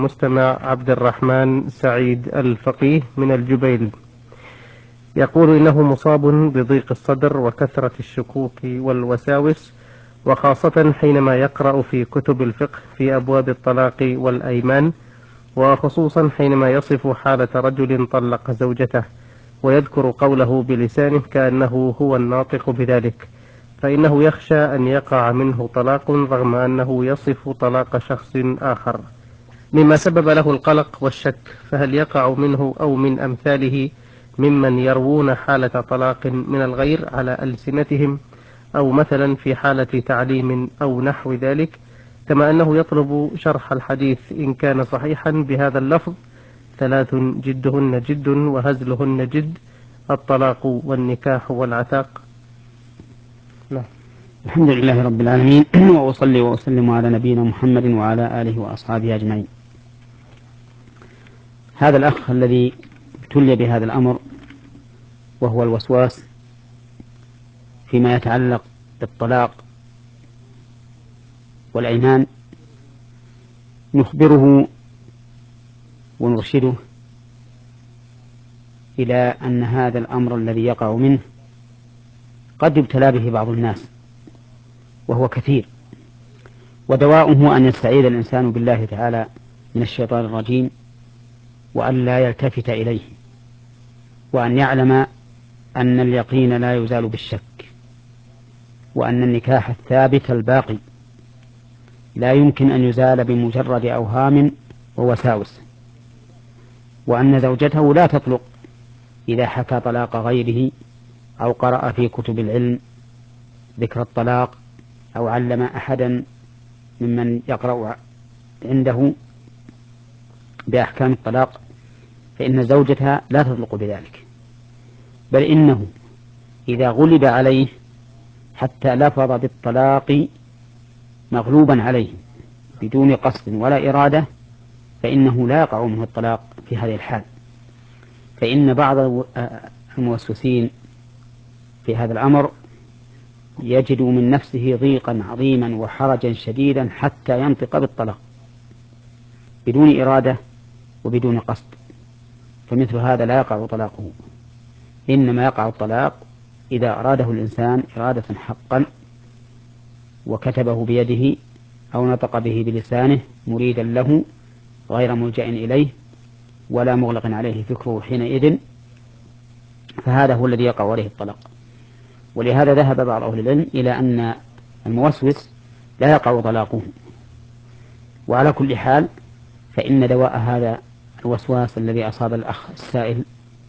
مستمع عبد الرحمن سعيد الفقيه من الجبيل، يقول إنه مصاب بضيق الصدر وكثرة الشكوك والوساوس، وخاصة حينما يقرأ في كتب الفقه في أبواب الطلاق والأيمان، وخصوصا حينما يصف حالة رجل طلق زوجته ويذكر قوله بلسانه كأنه هو الناطق بذلك، فإنه يخشى أن يقع منه طلاق رغم أنه يصف طلاق شخص آخر، مما سبب له القلق والشك. فهل يقع منه أو من أمثاله ممن يروون حالة طلاق من الغير على ألسنتهم، أو مثلا في حالة تعليم أو نحو ذلك؟ كما أنه يطلب شرح الحديث إن كان صحيحا بهذا اللفظ: ثلاث جدهن جد وهزلهن جد، الطلاق والنكاح والعتاق. لا. الحمد لله رب العالمين وأصلي وأسلم على نبينا محمد وعلى آله وأصحابه أجمعين. هذا الأخ الذي ابتلي بهذا الأمر وهو الوسواس فيما يتعلق بالطلاق والأيمان، نخبره ونرشده إلى أن هذا الأمر الذي يقع منه قد يبتلى به بعض الناس وهو كثير، ودواؤه أن يستعيذ الإنسان بالله تعالى من الشيطان الرجيم، وأن لا يلتفت إليه، وأن يعلم أن اليقين لا يزال بالشك، وأن النكاح الثابت الباقي لا يمكن أن يزال بمجرد أوهام ووساوس، وأن زوجته لا تطلق إذا حكى طلاق غيره أو قرأ في كتب العلم ذكر الطلاق أو علم أحدا ممن يقرأ عنده بأحكام الطلاق، فإن زوجتها لا تطلق بذلك، بل إنه إذا غلب عليه حتى لفظ بالطلاق مغلوبا عليه بدون قصد ولا إرادة، فإنه لا يقع منه الطلاق في هذه الحال. فإن بعض الموسوسين في هذا الأمر يجد من نفسه ضيقا عظيما وحرجا شديدا حتى ينطق بالطلاق بدون إرادة وبدون قصد، فمثل هذا لا يقع طلاقه، إنما يقع الطلاق إذا أراده الإنسان إرادة حقا وكتبه بيده أو نطق به بلسانه مريدا له غير ملجأ إليه ولا مغلق عليه فكره حينئذ، فهذا هو الذي يقع عليه الطلاق. ولهذا ذهب بعض أهل العلم إلى أن الموسوس لا يقع طلاقه. وعلى كل حال فإن دواء هذا الوسواس الذي أصاب الأخ السائل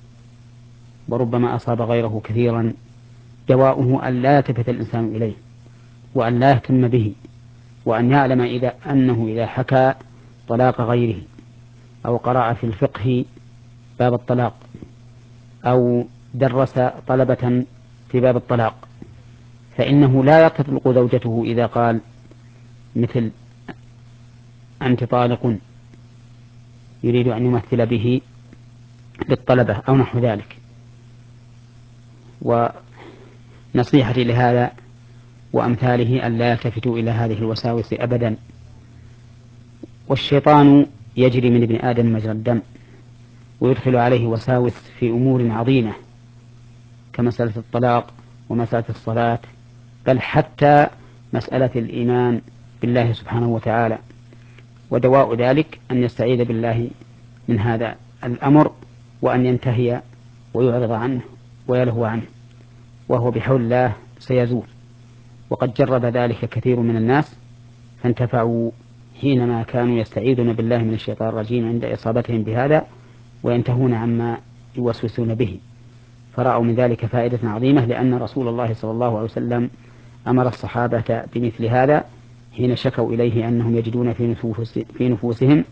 وربما أصاب غيره كثيرا، دواؤه أن لا يلتفت الإنسان إليه، وأن لا يهتم به، وأن يعلم أنه إذا حكى طلاق غيره أو قرأ في الفقه باب الطلاق أو درس طلبة في باب الطلاق، فإنه لا تطلق زوجته إذا قال مثل أنت طالق، يريد أن يمثل به بالطلبة أو نحو ذلك. ونصيحتي لهذا وأمثاله أن لا يلتفتوا إلى هذه الوساوس أبدا. والشيطان يجري من ابن آدم مجرى الدم، ويدخل عليه وساوس في أمور عظيمة كمسألة الطلاق ومسألة الصلاة، بل حتى مسألة الإيمان بالله سبحانه وتعالى. ودواء ذلك أن يستعيذ بالله من هذا الأمر، وأن ينتهي ويعرض عنه ويلهو عنه، وهو بحول الله سيزول. وقد جرب ذلك كثير من الناس فانتفعوا حينما كانوا يستعيذون بالله من الشيطان الرجيم عند إصابتهم بهذا وينتهون عما يوسوسون به، فرأوا من ذلك فائدة عظيمة، لأن رسول الله صلى الله عليه وسلم أمر الصحابة بمثل هذا حين شكوا إليه أنهم يجدون في نفوسهم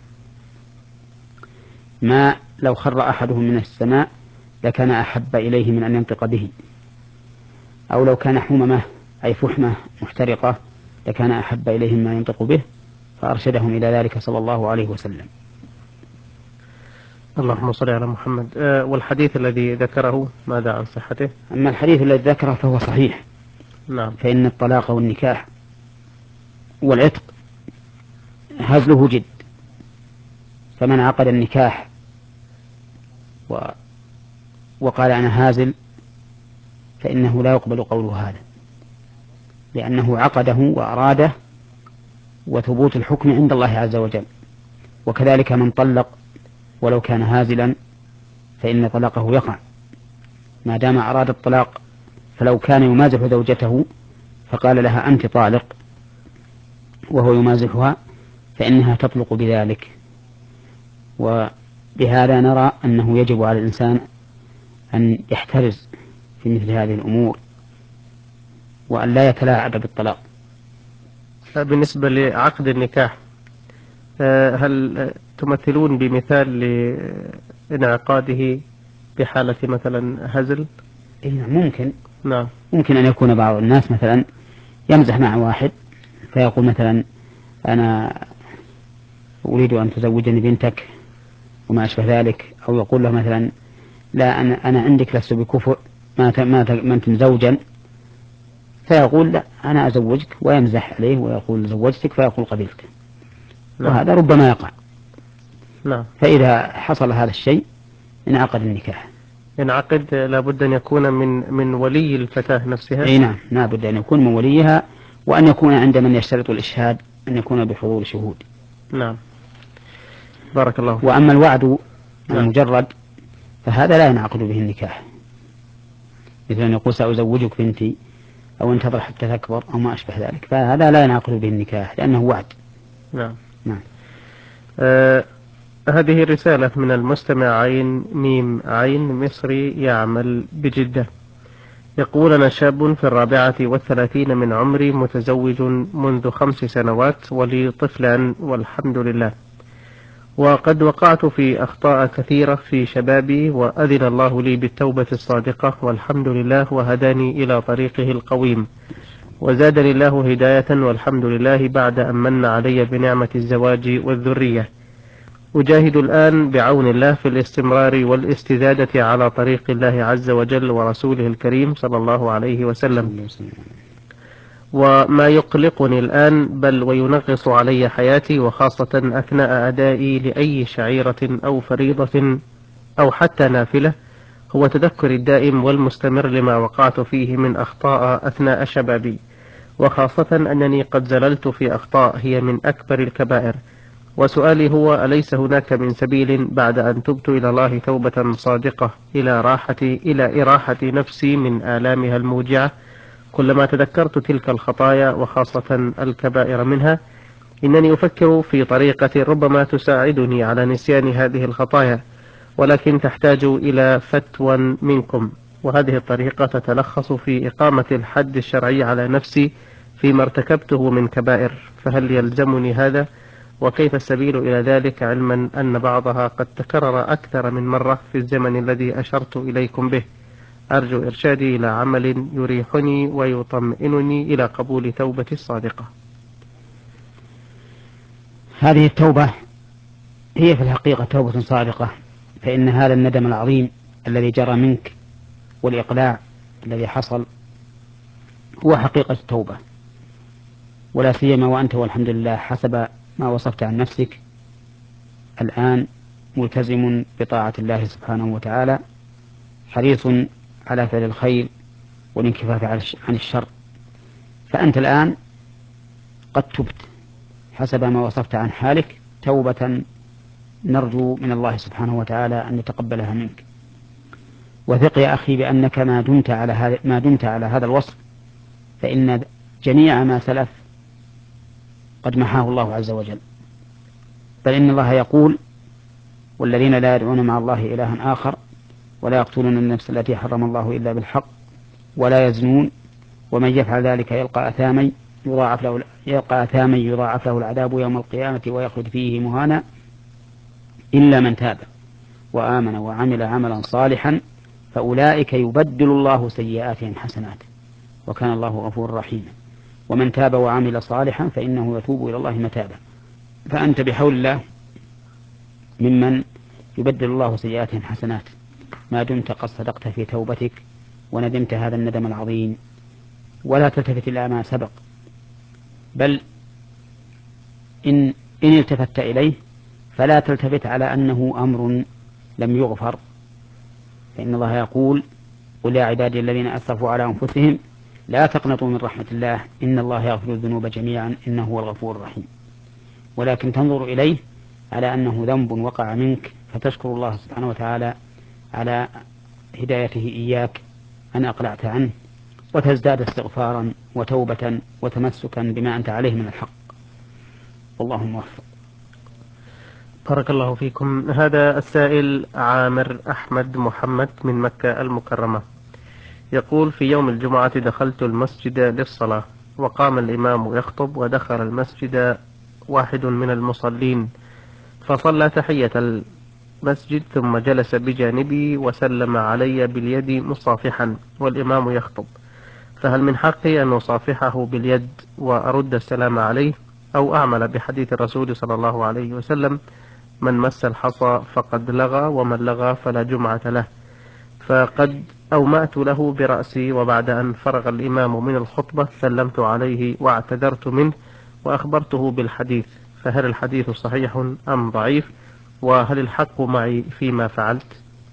ما لو خر أحدهم من السماء لكان أحب إليه من أن ينطق به، أو لو كان حممة أي فحمة محترقة لكان أحب إليهم ما ينطق به، فأرشدهم إلى ذلك صلى الله عليه وسلم. اللهم صل على محمد. والحديث الذي ذكره ماذا عن صحته؟ أما الحديث الذي ذكره فهو صحيح. نعم. فإن الطلاق والنكاح والعتق هزله جد، فمن عقد النكاح وقال أنا هازل فإنه لا يقبل قوله هذا، لأنه عقده وأراده، وثبوت الحكم عند الله عز وجل. وكذلك من طلق ولو كان هازلا فإن طلاقه يقع ما دام أراد الطلاق. فلو كان يمازح زوجته فقال لها أنت طالق وهو يمازحها فإنها تطلق بذلك. وبهذا نرى أنه يجب على الإنسان أن يحترز في مثل هذه الأمور وأن لا يتلاعب بالطلاق. بالنسبة لعقد النكاح، هل تمثلون بمثال لانعقاده بحالة مثلا هزل؟ ممكن. نعم. ممكن أن يكون بعض الناس مثلا يمزح مع واحد فيقول مثلا أنا أريد أن تزوجني بنتك وما أشبه ذلك، أو يقول له مثلا لا أنا عندك لست بكفء ما أنت زوجا، فيقول لا أنا أزوجك ويمزح عليه ويقول زوجتك فيقول قبلت. نعم. وهذا ربما يقع. نعم. فإذا حصل هذا الشيء انعقد النكاح. ينعقد لابد أن يكون من ولي الفتاة نفسها. أي نعم، لابد أن يكون من وليها، وأن يكون عند من يشترط الإشهاد أن يكون بحضور شهود. نعم. بارك الله فيك. وأما الوعد نعم. المجرد فهذا لا ينعقد به النكاح، مثل أن يقول سأزوجك بنتي أو انتظر حتى تكبر أو ما أشبه ذلك، فهذا لا ينعقد به النكاح لأنه وعد. نعم. نعم. هذه رسالة من المستمع عين ميم عين مصري يعمل بجدة، يقول أنا شاب في 34 من عمري، متزوج منذ 5 سنوات ولي طفلان والحمد لله، وقد وقعت في أخطاء كثيرة في شبابي، وأذن الله لي بالتوبة الصادقة والحمد لله، وهداني إلى طريقه القويم، وزادني الله هداية والحمد لله بعد أن من علي بنعمة الزواج والذرية. أجاهد الآن بعون الله في الاستمرار والاستزادة على طريق الله عز وجل ورسوله الكريم صلى الله عليه وسلم. وما يقلقني الآن بل وينغص علي حياتي، وخاصة أثناء أدائي لأي شعيرة أو فريضة أو حتى نافلة، هو تذكري الدائم والمستمر لما وقعت فيه من أخطاء أثناء شبابي، وخاصة أنني قد زللت في أخطاء هي من أكبر الكبائر. وسؤالي هو أليس هناك من سبيل بعد أن تبت إلى الله توبة صادقة إلى إراحة نفسي من آلامها الموجعة كلما تذكرت تلك الخطايا وخاصة الكبائر منها؟ إنني أفكر في طريقة ربما تساعدني على نسيان هذه الخطايا، ولكن تحتاج إلى فتوى منكم. وهذه الطريقة تتلخص في إقامة الحد الشرعي على نفسي فيما ارتكبته من كبائر، فهل يلزمني هذا؟ وكيف السبيل إلى ذلك، علما أن بعضها قد تكرر أكثر من مرة في الزمن الذي أشرت إليكم به؟ أرجو إرشادي إلى عمل يريحني ويطمئنني إلى قبول توبتي الصادقة. هذه التوبة هي في الحقيقة توبة صادقة، فإن هذا الندم العظيم الذي جرى منك والإقلاع الذي حصل هو حقيقة التوبة، ولا سيما وأنت والحمد لله حسب ما وصفت عن نفسك الآن ملتزم بطاعة الله سبحانه وتعالى، حريص على فعل الخير والانكفاف عن الشر. فأنت الآن قد تبت حسب ما وصفت عن حالك توبة نرجو من الله سبحانه وتعالى أن يتقبلها منك. وثق يا أخي بأنك ما دمت على هذا الوصف فإن جميع ما سلف قد محاه الله عز وجل. بل إن الله يقول والذين لا يدعون مع الله إلها آخر ولا يقتلون النفس التي حرم الله إلا بالحق ولا يزنون ومن يفعل ذلك يلقى أثاما يضاعف له العذاب يوم القيامة ويخلد فيه مهانا إلا من تاب وآمن وعمل عملا صالحا فأولئك يبدل الله سيئاتهم حسنات وكان الله غفورا رحيما. ومن تاب وعمل صالحا فإنه يتوب إلى الله متابا. فأنت بحول الله ممن يبدل الله سيئاتهم حسنات ما دمت قد صدقت في توبتك وندمت هذا الندم العظيم. ولا تلتفت إلى ما سبق، بل إن التفت إليه فلا تلتفت على أنه أمر لم يغفر، فإن الله يقول: قل يا عبادي الذين أسرفوا على أنفسهم لا تقنطوا من رحمة الله إن الله يغفر الذنوب جميعا إنه هو الغفور الرحيم. ولكن تنظر إليه على أنه ذنب وقع منك، فتشكر الله سبحانه وتعالى على هدايته إياك أن أقلعت عنه، وتزداد استغفارا وتوبة وتمسكا بما أنت عليه من الحق. والله موفق. بارك الله فيكم. هذا السائل عامر أحمد محمد من مكة المكرمة، يقول: في يوم الجمعة دخلت المسجد للصلاة، وقام الإمام يخطب، ودخل المسجد واحد من المصلين فصلى تحية المسجد ثم جلس بجانبي وسلم علي باليد مصافحا والإمام يخطب، فهل من حقي أن أصافحه باليد وأرد السلام عليه، أو أعمل بحديث الرسول صلى الله عليه وسلم: من مس الحصى فقد لغى ومن لغى فلا جمعة له؟ فقد أومأت له برأسي، وبعد أن فرغ الإمام من الخطبة سلمت عليه واعتذرت منه وأخبرته بالحديث، فهل الحديث صحيح أم ضعيف؟ وهل الحق معي فيما فعلت؟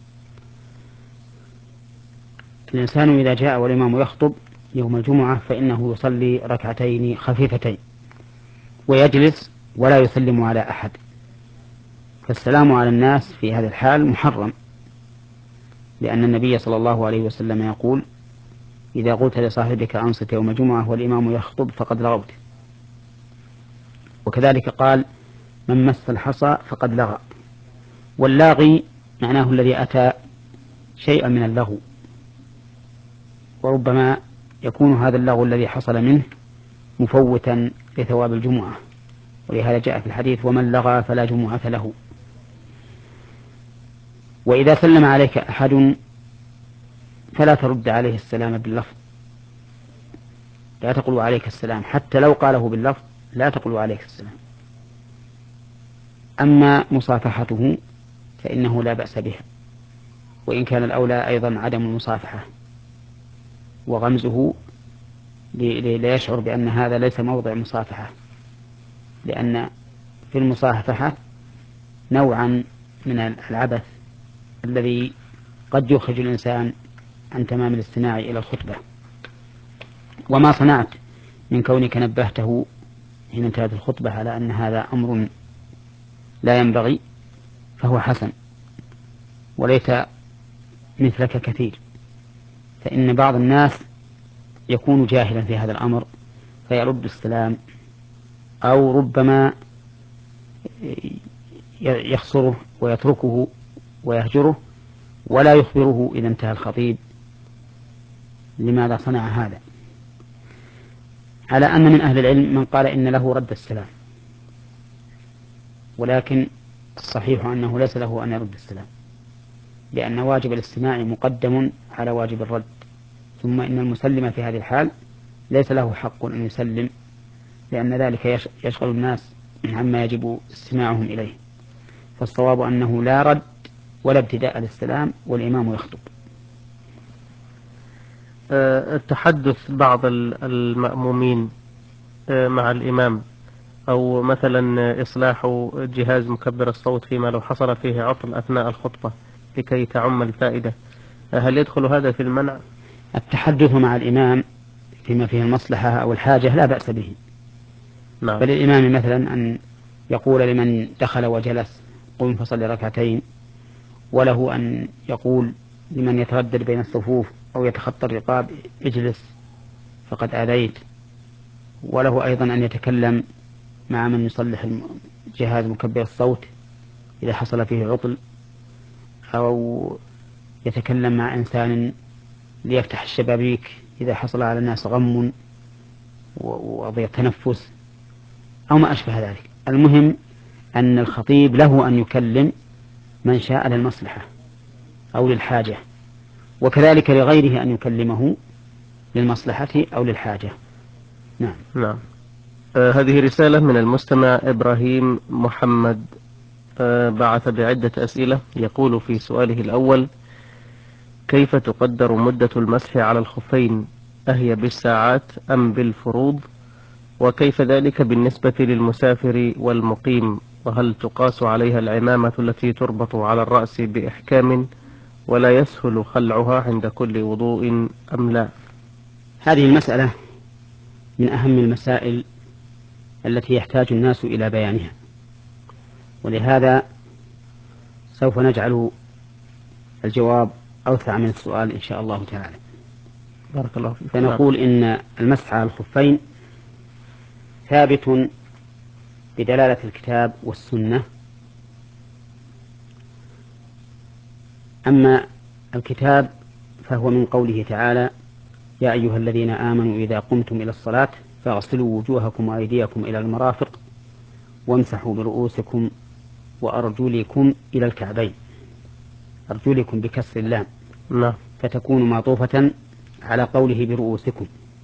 الإنسان إذا جاء والإمام يخطب يوم الجمعة فإنه يصلي ركعتين خفيفتين ويجلس ولا يسلم على أحد، فالسلام على الناس في هذه الحال محرم، لأن النبي صلى الله عليه وسلم يقول: إذا قلت لصاحبك أنصت يوم الجمعة والإمام يخطب فقد لغوت. وكذلك قال: من مس الحصى فقد لغى. واللاغي معناه الذي أتى شيئا من اللغو، وربما يكون هذا اللغو الذي حصل منه مفوتا لثواب الجمعة، ولهذا جاء في الحديث: ومن لغى فلا جمعة له. وإذا سلم عليك أحد فلا ترد عليه السلام باللفظ، لا تقل عليك السلام، حتى لو قاله باللفظ لا تقل عليك السلام. أما مصافحته فإنه لا بأس بها، وإن كان الأولى أيضا عدم المصافحة وغمزه ليشعر بأن هذا ليس موضع مصافحة، لأن في المصافحة نوعا من العبث الذي قد يخرج الإنسان عن تمام الاستماع إلى الخطبة. وما صنعت من كونك نبهته حين انتهت الخطبة على أن هذا أمر لا ينبغي فهو حسن، وليس مثلك كثير، فإن بعض الناس يكون جاهلا في هذا الأمر فيرد السلام، أو ربما يخسره ويتركه ويهجره ولا يخبره إذا انتهى الخطيب لماذا صنع هذا، على أن من أهل العلم من قال إن له رد السلام، ولكن الصحيح أنه ليس له أن يرد السلام، لأن واجب الاستماع مقدم على واجب الرد، ثم إن المسلم في هذه الحال ليس له حق أن يسلم، لأن ذلك يشغل الناس عما يجب استماعهم إليه. فالصواب أنه لا رد ولا ابتداء للسلام والإمام يخطب. تحدث بعض المأمومين مع الإمام، أو مثلا إصلاح جهاز مكبر الصوت فيما لو حصل فيه عطل أثناء الخطبة لكي تعم الفائدة، هل يدخل هذا في المنع؟ التحدث مع الإمام فيما فيه المصلحة أو الحاجة لا بأس به. نعم. بل الإمام مثلا أن يقول لمن دخل وجلس: قم فصل ركعتين، وله أن يقول لمن يتردد بين الصفوف أو يتخطى الرقاب: اجلس فقد آذيت، وله أيضا أن يتكلم مع من يصلح جهاز مكبر الصوت إذا حصل فيه عطل، أو يتكلم مع إنسان ليفتح الشبابيك إذا حصل على الناس غم وضيق تنفس أو ما أشبه ذلك. المهم أن الخطيب له أن يكلم من شاء للمصلحة أو للحاجة، وكذلك لغيره أن يكلمه للمصلحة أو للحاجة. نعم. نعم. هذه رسالة من المستمع إبراهيم محمد، بعث بعدة أسئلة. يقول في سؤاله الأول: كيف تقدر مدة المسح على الخفين؟ أهي بالساعات أم بالفروض؟ وكيف ذلك بالنسبة للمسافر والمقيم؟ وهل تقاس عليها العمامة التي تربط على الرأس بإحكام ولا يسهل خلعها عند كل وضوء أم لا؟ هذه المسألة من أهم المسائل التي يحتاج الناس إلى بيانها، ولهذا سوف نجعل الجواب أوسع من السؤال إن شاء الله تعالى. بارك الله فيك. فنقول إن المسح على الخفين ثابت بدلالة الكتاب والسنة. أما الكتاب فهو من قوله تعالى: يا أيها الذين آمنوا إذا قمتم إلى الصلاة فاغسلوا وجوهكم وأيديكم إلى المرافق وامسحوا برؤوسكم وأرجلكم إلى الكعبين. أرجلكم بكسر اللام، نعم، فتكون معطوفة على قوله برؤوسكم،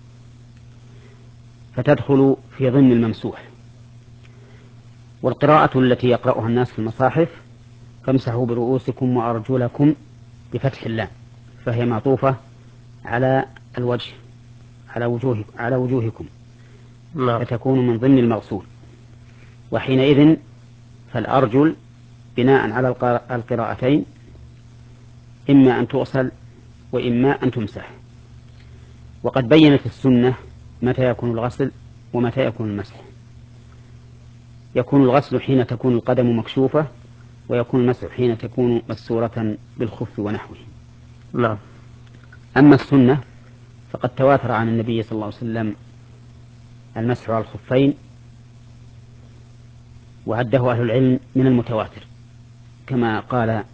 فتدخل في ضمن الممسوح. والقراءة التي يقرأها الناس في المصاحف: فامسحوا برؤوسكم وأرجلكم بفتح اللام، فهي معطوفة على الوجه، على وجوهكم، نعم، فتكون من ضمن المغسول. وحينئذ فالأرجل بناء على القراءتين إما أن تغسل وإما أن تمسح. وقد بينت السنة متى يكون الغسل ومتى يكون المسح. يكون الغسل حين تكون القدم مكشوفة، ويكون المسح حين تكون مستورة بالخف ونحوه. نعم. أما السنة فقد تواتر عن النبي صلى الله عليه وسلم المسح على الخفين، وعده أهل العلم من المتواتر، كما قال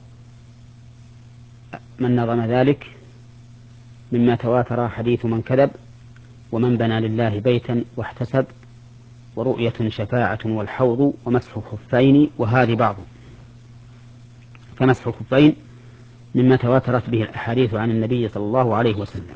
من نظم ذلك: مما تواتر حديث من كذب، ومن بنى لله بيتا واحتسب، ورؤية شفاعة والحوض، ومسح الخفين وهذه بعض. فمسح الخفين مما تواترت به الأحاديث عن النبي صلى الله عليه وسلم.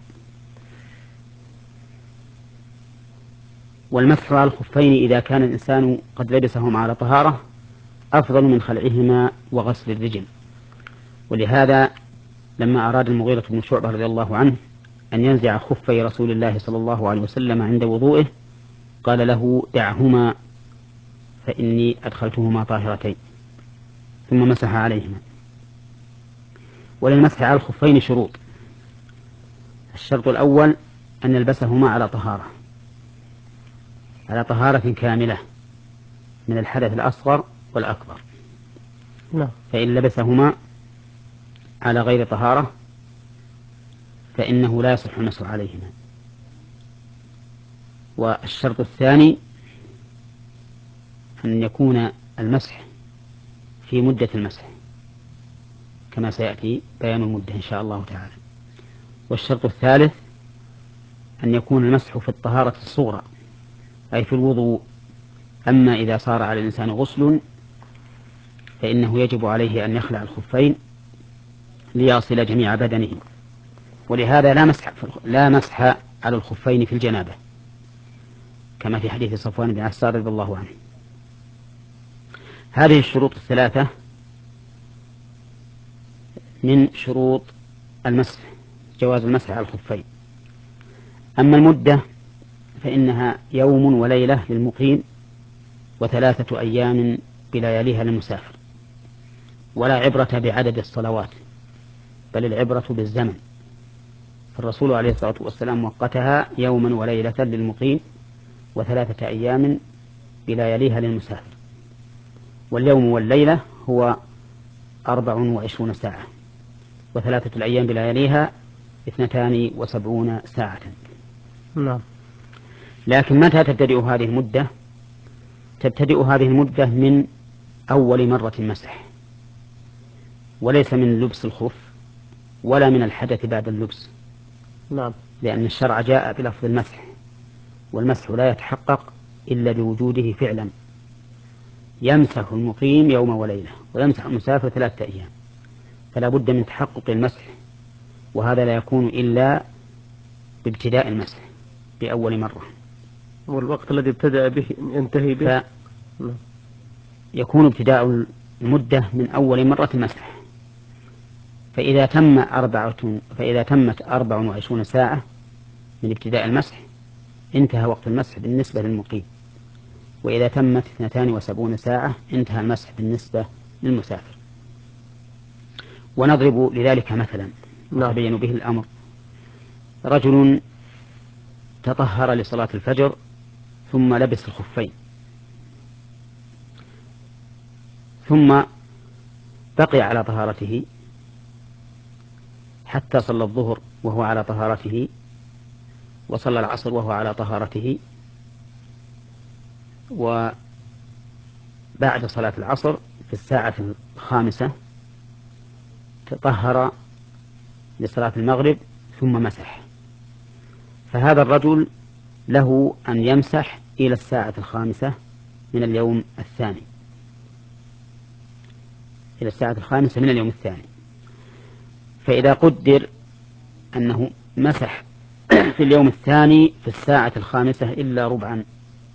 والمسح على الخفين إذا كان الإنسان قد لبسهما على طهارة أفضل من خلعهما وغسل الرجل. ولهذا لما أراد المغيرة بن شعبة رضي الله عنه أن ينزع خفي رسول الله صلى الله عليه وسلم عند وضوئه قال له: دعهما فإني أدخلتهما طاهرتين، ثم مسح عليهما. وللمسح على الخفين شروط. الشرط الأول أن يلبسهما على طهارة كاملة من الحدث الأصغر والأكبر. نعم. فإن لبسهما على غير طهارة فإنه لا يصح المسح عليهما. والشرط الثاني أن يكون المسح في مدة المسح، كما سيأتي بيان المدة إن شاء الله تعالى. والشرط الثالث أن يكون المسح في الطهارة الصغرى، أي في الوضوء. أما إذا صار على الإنسان غسل فإنه يجب عليه أن يخلع الخفين ليصل جميع بدنه. ولهذا لا مسح على الخفين في الجنابة، كما في حديث صفوان بن عسار رضي الله عنه. هذه الشروط الثلاثة من شروط المسح، جواز المسح على الخفين. أما المدة فإنها يوم وليلة للمقيم، و3 أيام بلياليها للمسافر. ولا عبرة بعدد الصلوات، بل العبرة بالزمن. فالرسول عليه الصلاة والسلام وقتها يوما وليلة للمقيم، و3 أيام بلياليها للمسافر. واليوم والليلة هو 24 ساعة، و3 الأيام بلياليها 72 ساعة. نعم. لكن متى تبتدئ هذه المدة؟ تبتدئ هذه المدة من أول مرة مسح، وليس من لبس الخف ولا من الحدث بعد اللبس. نعم. لأن الشرع جاء بلفظ المسح، والمسح لا يتحقق إلا بوجوده فعلا. يمسح المقيم يوم وليلة، ويمسح المسافر 3 أيام، فلا بد من تحقق المسح، وهذا لا يكون إلا بابتداء المسح بأول مرة. والوقت الذي ابتدأ به ينتهي به يكون ابتداء المدة من أول مرة مسح. فإذا تمت 24 ساعة من ابتداء المسح انتهى وقت المسح بالنسبة للمقيم. وإذا تمت 72 ساعة انتهى المسح بالنسبة للمسافر. ونضرب لذلك مثلا يتبين به الأمر. رجل تطهر لصلاة الفجر ثم لبس الخفين، ثم بقي على طهارته حتى صلى الظهر وهو على طهارته، وصلى العصر وهو على طهارته، وبعد صلاة العصر في الساعة 5 تطهر لصلاة المغرب ثم مسح. فهذا الرجل له أن يمسح إلى الساعة 5 من اليوم الثاني، إلى الساعة 5 من اليوم الثاني. فإذا قدر أنه مسح في اليوم الثاني في الساعة 5 إلا ربعا،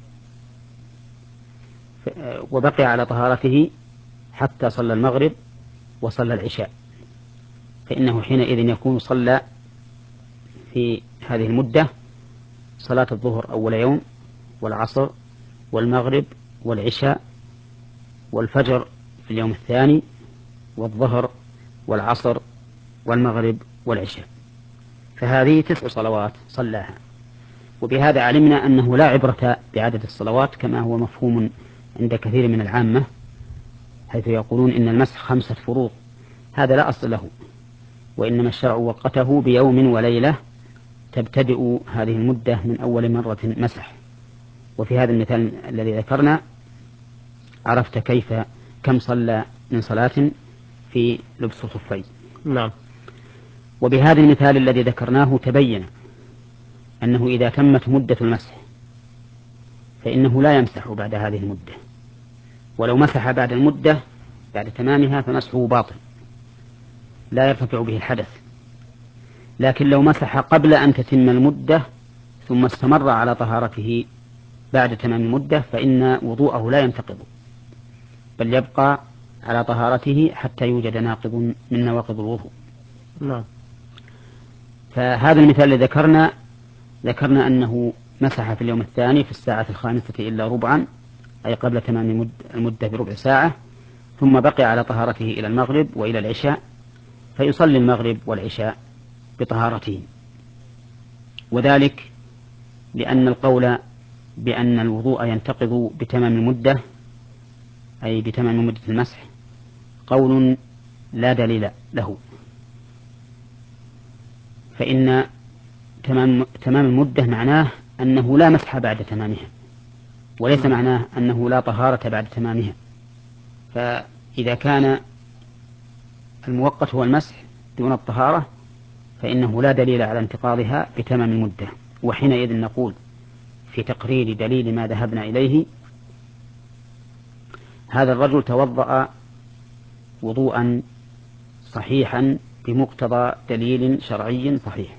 وبقي على طهارته حتى صلى المغرب وصلى العشاء، فإنه حينئذ يكون صلى في هذه المدة صلاة الظهر أول يوم، والعصر، والمغرب، والعشاء، والفجر في اليوم الثاني، والظهر، والعصر، والمغرب، والعشاء. فهذه 9 صلوات صلاها. وبهذا علمنا أنه لا عبرة بعدد الصلوات كما هو مفهوم عند كثير من العامة، حيث يقولون إن المسح 5 فروض. هذا لا أصل له، وإنما الشرع وقته بيوم وليلة تبتدئ هذه المدة من أول مرة مسح. وفي هذا المثال الذي ذكرنا عرفت كم صلى من صلاة في لبس الخفين. نعم. وبهذا المثال الذي ذكرناه تبين أنه إذا تمت مدة المسح فإنه لا يمسح بعد هذه المدة، ولو مسح بعد المدة بعد تمامها فمسحه باطل لا يرتفع به الحدث. لكن لو مسح قبل أن تتم المدة ثم استمر على طهارته بعد تمام المدة فإن وضوءه لا ينتقض، بل يبقى على طهارته حتى يوجد ناقض من نواقض الوضوء. نعم. فهذا المثال الذي ذكرنا أنه مسح في اليوم الثاني في الساعة 5 إلا ربعا، أي قبل تمام المدة بربع ساعة، ثم بقي على طهارته إلى المغرب وإلى العشاء، فيصلي المغرب والعشاء بطهارته. وذلك لأن القول بأن الوضوء ينتقض بتمام المدة أي بتمام مدة المسح قول لا دليل له، فإن تمام المدة معناه أنه لا مسح بعد تمامها، وليس معناه أنه لا طهارة بعد تمامها. فإذا كان المؤقت هو المسح دون الطهارة فإنه لا دليل على انتقاضها بتمام المدة. وحينئذ نقول في تقرير دليل ما ذهبنا إليه: هذا الرجل توضأ وضوءا صحيحا بمقتضى دليل شرعي صحيح.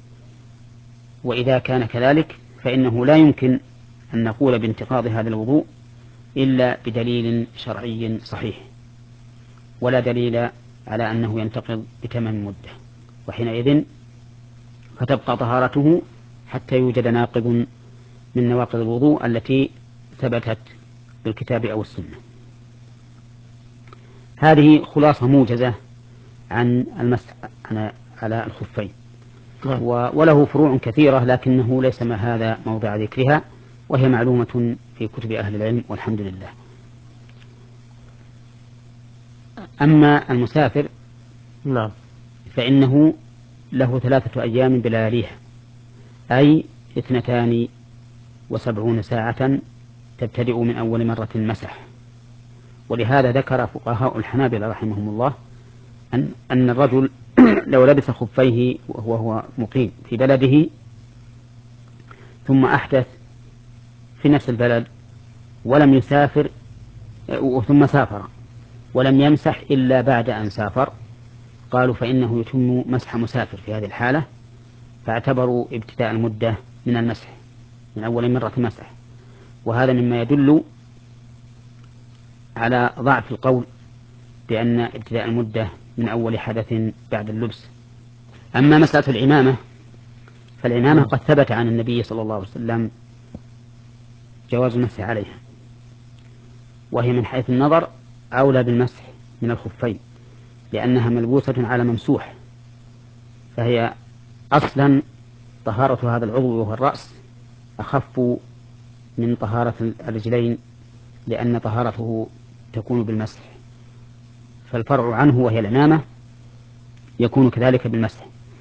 وإذا كان كذلك فإنه لا يمكن أن نقول بانتقاض هذا الوضوء إلا بدليل شرعي صحيح، ولا دليل على أنه ينتقض بتمام المدة، وحينئذ فتبقى طهارته حتى يوجد ناقض من نواقض الوضوء التي ثبتت بالكتاب أو السنة. هذه خلاصة موجزة عن المسح على الخفين، وله فروع كثيرة لكنه ليس ما هذا موضع ذكرها، وهي معلومة في كتب أهل العلم والحمد لله. أما المسافر نعم فإنه له 3 أيام بلياليها، أي 72 ساعة تبتدئ من أول مرة مسح. ولهذا ذكر فقهاء الحنابلة رحمهم الله أن الرجل لو لبس خفيه وهو مقيم في بلده ثم أحدث في نفس البلد ولم يسافر ثم سافر ولم يمسح إلا بعد أن سافر، قالوا فإنه يتم مسح مسافر في هذه الحالة، فاعتبروا ابتداء المدة من المسح من أول مرة مسح. وهذا مما يدل على ضعف القول بأن ابتداء المدة من أول حدث بعد اللبس. أما مسألة العمامة فالعمامة قد ثبت عن النبي صلى الله عليه وسلم جواز المسح عليها، وهي من حيث النظر أولى بالمسح من الخفين، لأنها ملبوسة على ممسوح، فهي أصلا طهارة هذا العضو وهو الرأس أخف من طهارة الرجلين، لأن طهارته تكون بالمسح، فالفرع عنه وهي العمامة يكون كذلك بالمسح.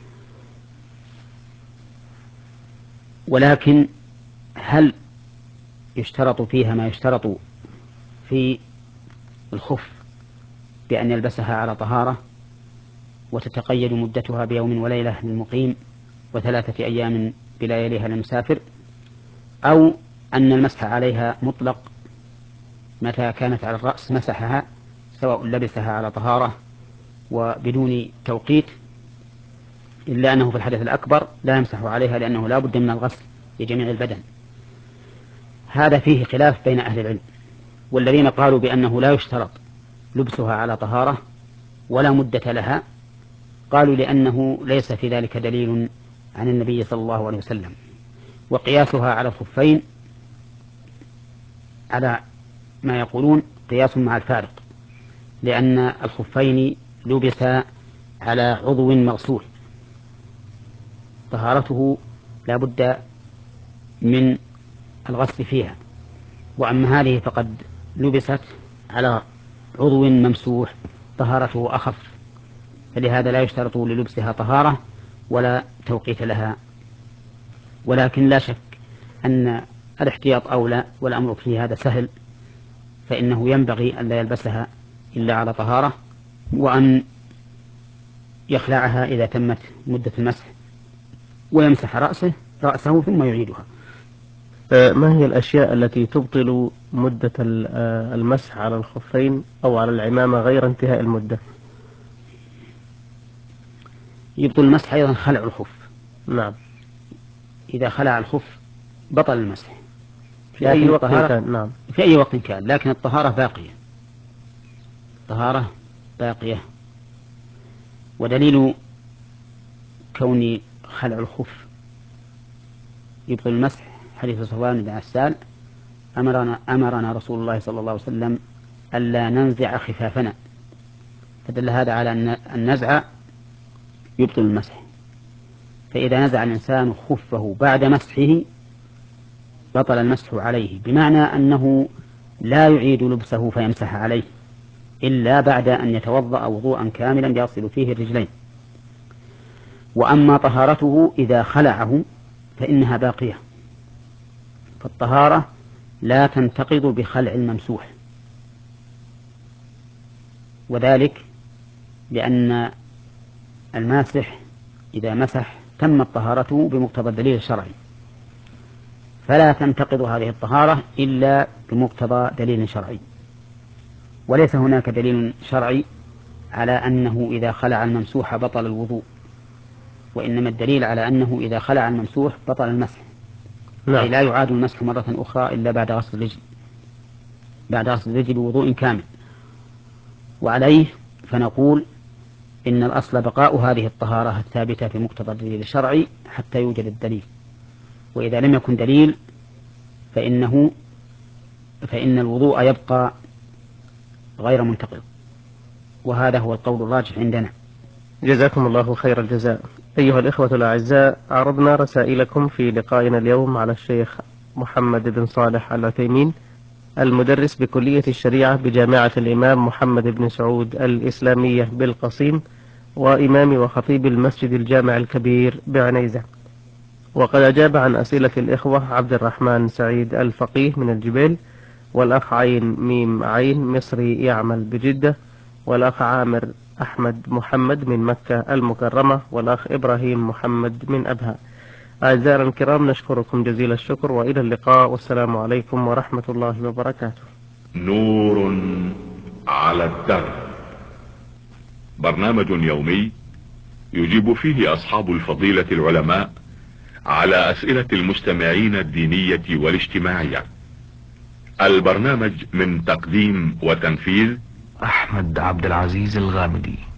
ولكن هل يشترط فيها ما يشترط في الخف بأن يلبسها على طهارة وتتقيد مدتها بيوم وليلة للمقيم و3 أيام بلياليها للمسافر، أو أن المسح عليها مطلق متى كانت على الرأس مسحها سواء لبسها على طهارة وبدون توقيت، إلا أنه في الحدث الأكبر لا يمسح عليها لأنه لا بد من الغسل لجميع البدن. هذا فيه خلاف بين أهل العلم، والذين قالوا بأنه لا يشترط لبسها على طهارة ولا مدة لها قالوا لأنه ليس في ذلك دليل عن النبي صلى الله عليه وسلم، وقياسها على الخفين على ما يقولون قياس مع الفارق، لأن الخفين لبسا على عضو مغسول طهارته لا بد من الغسل فيها، وأما هذه فقد لبست على عضو ممسوح طهارته أخف، فلهذا لا يشترط للبسها طهارة ولا توقيت لها. ولكن لا شك أن الاحتياط أولى، والأمر في هذا سهل، فإنه ينبغي أن لا يلبسها إلا على طهارة، وأن يخلعها إذا تمت مدة المسح ويمسح رأسه ثم يعيدها. ما هي الأشياء التي تبطل مدة المسح على الخفين أو على العمامة غير انتهاء المدة؟ يبطل المسح أيضا خلع الخف. نعم. إذا خلع الخف بطل المسح في أي وقت كان. نعم. في أي وقت كان، لكن الطهارة باقية، الطهارة باقية. ودليل كون خلع الخف يبطل المسح حديث صفوان بن عسال: أمرنا رسول الله صلى الله عليه وسلم ألا ننزع خفافنا، فدل هذا على أن النزع يبطل المسح. فإذا نزع الإنسان خفه بعد مسحه بطل المسح عليه، بمعنى أنه لا يعيد لبسه فيمسح عليه إلا بعد أن يتوضأ وضوءا كاملا يغسل فيه الرجلين. وأما طهارته إذا خلعه فإنها باقية، فالطهارة لا تنتقض بخلع الممسوح، وذلك لأن الماسح إذا مسح تمت طهارته بمقتضى الدليل الشرعي، فلا تنتقض هذه الطهارة إلا بمقتضى دليل شرعي. وليس هناك دليل شرعي على أنه إذا خلع الممسوح بطل الوضوء، وإنما الدليل على أنه إذا خلع الممسوح بطل المسح. نعم. أي لا يعاد المسح مرة أخرى إلا بعد غسل الرجل، بعد غسل الرجل بوضوء كامل. وعليه فنقول إن الأصل بقاء هذه الطهارة الثابتة في مقتضى الدليل الشرعي حتى يوجد الدليل، وإذا لم يكن دليل فإن الوضوء يبقى غير منتقض، وهذا هو القول الراجح عندنا. جزاكم الله خير الجزاء. أيها الإخوة الأعزاء، عرضنا رسائلكم في لقائنا اليوم على الشيخ محمد بن صالح العثيمين، المدرس بكلية الشريعة بجامعة الإمام محمد بن سعود الإسلامية بالقصيم، وإمام وخطيب المسجد الجامع الكبير بعنيزة. وقد أجاب عن أسئلة الإخوة عبد الرحمن سعيد الفقيه من الجبيل، والأخ عين ميم عين مصري يعمل بجدة، والأخ عامر أحمد محمد من مكة المكرمة، والأخ إبراهيم محمد من أبها. أعزائنا الكرام، نشكركم جزيل الشكر، وإلى اللقاء، والسلام عليكم ورحمة الله وبركاته. نور على الدرب، برنامج يومي يجيب فيه أصحاب الفضيلة العلماء على أسئلة المستمعين الدينية والاجتماعية. البرنامج من تقديم وتنفيذ أحمد عبد العزيز الغامدي.